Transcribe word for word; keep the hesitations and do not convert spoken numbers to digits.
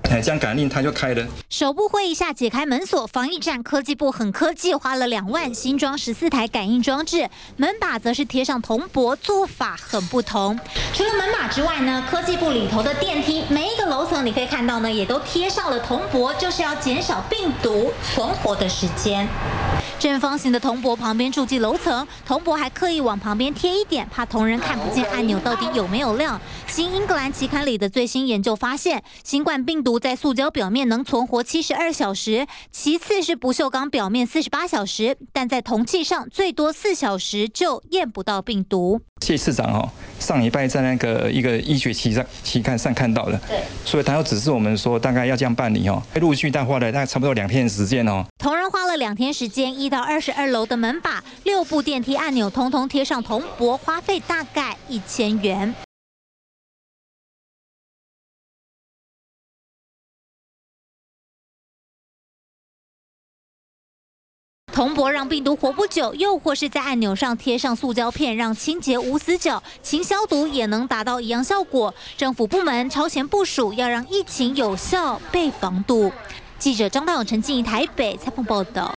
哎，这样感应它就开了。 手部挥一下解开门锁，防疫站科技部很科技，花了两万新装十四台感应装置，门把则是贴上铜箔，做法很不同。除了门把之外呢，科技部里头的电梯每一个楼层你可以看到呢，也都贴上了铜箔，就是要减少病毒存活的时间。正方形的铜箔旁边注记楼层，铜箔还刻意往旁边贴一点，怕同仁看不见按钮到底有没有亮。新英格兰期刊里的最新研究发现，新冠病毒在塑胶表面能存活七十二小时，其次是不锈钢表面四十八小时，但在铜器上最多四小时就验不到病毒。 谢市长哦，上礼拜在那个一个医学期上期刊上看到了， 对， 所以他要指示我们说，大概要这样办理哦。陆续大花了大概差不多两天的时间哦。 同仁花了两天时间，一到二十二楼的门把、六部电梯按钮，通通贴上铜箔，花费大概一千元。铜箔让病毒活不久，又或是在按钮上贴上塑胶片，让清洁无死角，勤消毒也能达到一样效果。政府部门超前部署，要让疫情有效被防堵。记者张大勇、陈静怡台北采访报道。